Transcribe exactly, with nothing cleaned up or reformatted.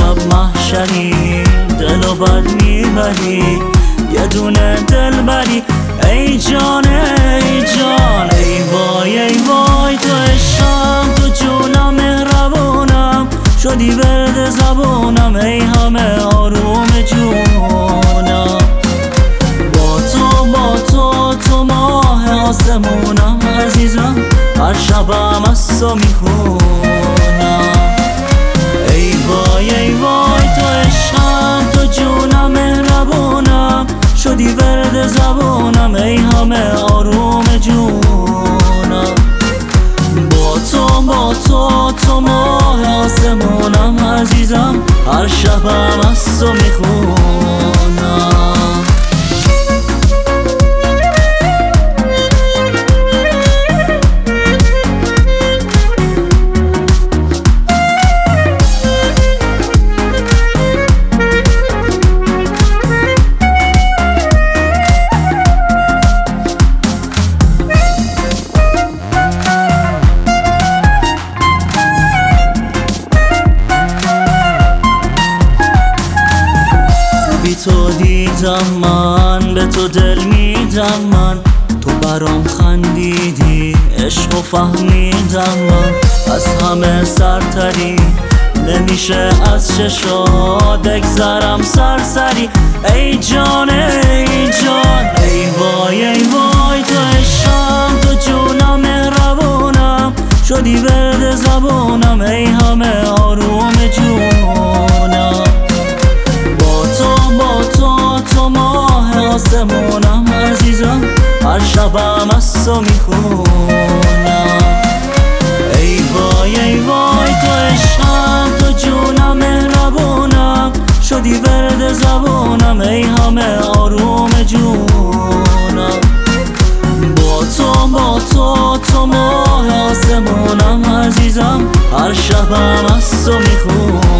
شب محشری دلو بد میبری، یه دونه دل بری ای جان ای جان. ای وای ای وای تو عشقم، تو جونم مهربونم، شدی ورد زبونم ای همه آروم جونم. با تو با تو تو ماه آسمونم عزیزم، هر شبم از تو میخونم. ای وای ای وای تو عشقم، تو جونم مهربونم، شدی ورد زبونم ای همه آروم جونم. با تو با تو تو ماه آسمونم عزیزم، هر شبم از تو میخونم. بی تو دیدم من، به تو دل میدم من، تو برام خندیدی عشق و فهمیدم من. از همه سرتری نمیشه از چشات بگذرم سرسری ای جان ای جان. ای وای ای وای تو عشقم، تو جونم مهربونم، شدی ورد زبونم ای همه آروم جونم. تو ماه آسمونم عزیزم، هر شبم از تو میخونم. ای وای ای وای تو عشقم، تو جونم مهربونم، شدی ورد زبونم ای همه آروم جونم. با تو با تو تو ماه آسمونم عزیزم، هر شبم از تو میخونم.